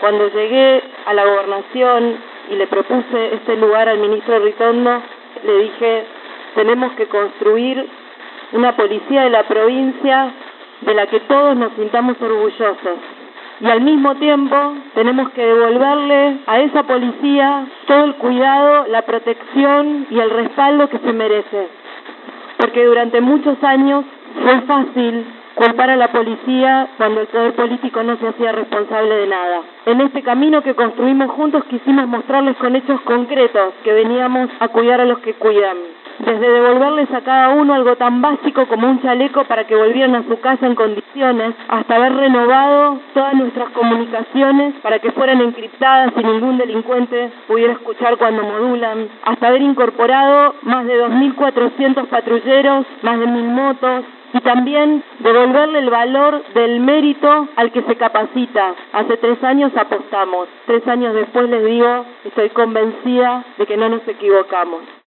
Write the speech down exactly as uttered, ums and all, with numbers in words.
Cuando llegué a la gobernación y le propuse este lugar al ministro Ritondo, le dije, tenemos que construir una policía de la provincia de la que todos nos sintamos orgullosos. Y al mismo tiempo tenemos que devolverle a esa policía todo el cuidado, la protección y el respaldo que se merece. Porque durante muchos años fue fácil culpar a la policía cuando el poder político no se hacía responsable de nada. En este camino que construimos juntos quisimos mostrarles con hechos concretos que veníamos a cuidar a los que cuidan. Desde devolverles a cada uno algo tan básico como un chaleco para que volvieran a su casa en condiciones, hasta haber renovado todas nuestras comunicaciones para que fueran encriptadas y ningún delincuente pudiera escuchar cuando modulan, hasta haber incorporado más de dos mil cuatrocientos patrulleros, más de mil motos, y también devolverle el valor del mérito al que se capacita. Hace tres años apostamos, tres años después les digo, estoy convencida de que no nos equivocamos.